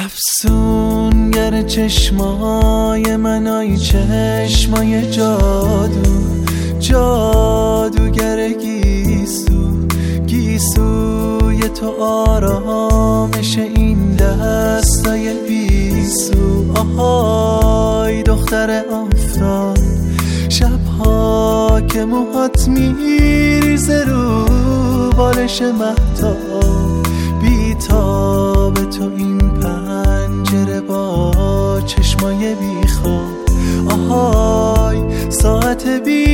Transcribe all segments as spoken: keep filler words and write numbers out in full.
افسونگر چشمای منای چشمای جادو، جادوگر گیسو، گیسوی تو آرامش این دستای بیسو. آهای دختر آفتاب، شبها که موهات میریزه رو بالش مهتاب، بیتاب تو این پنجره با چشمای بیخواب. آهای ساعت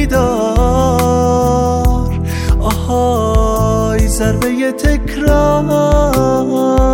بیدار، آهای ضربه تکرار.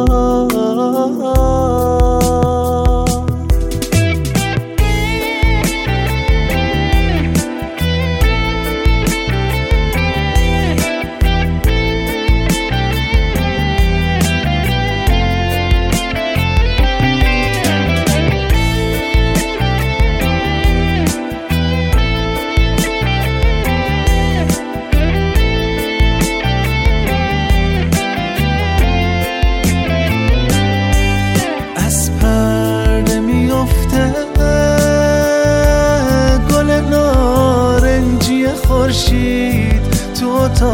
خورشید تو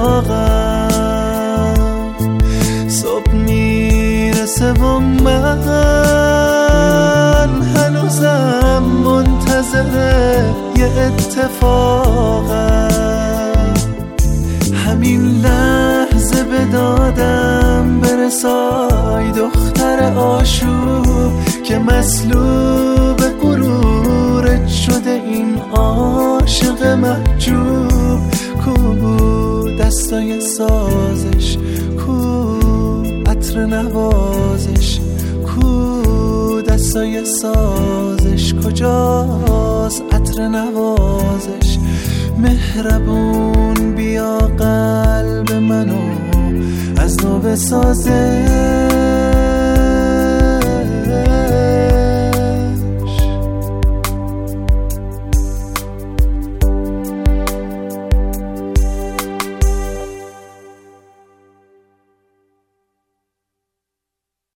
اتاقم، صبح میرسه و من هنوزم منتظر یه اتفاقم. همین لحظه به دادم برسای دختر آشوب، که مسلوب غرورت شده این عاشق محجوب. کو دستای سازش، کو عطر نوازش، کو دستای سازش، کجاست عطر نوازش. مهربون بیا قلب منو از نو بسازش.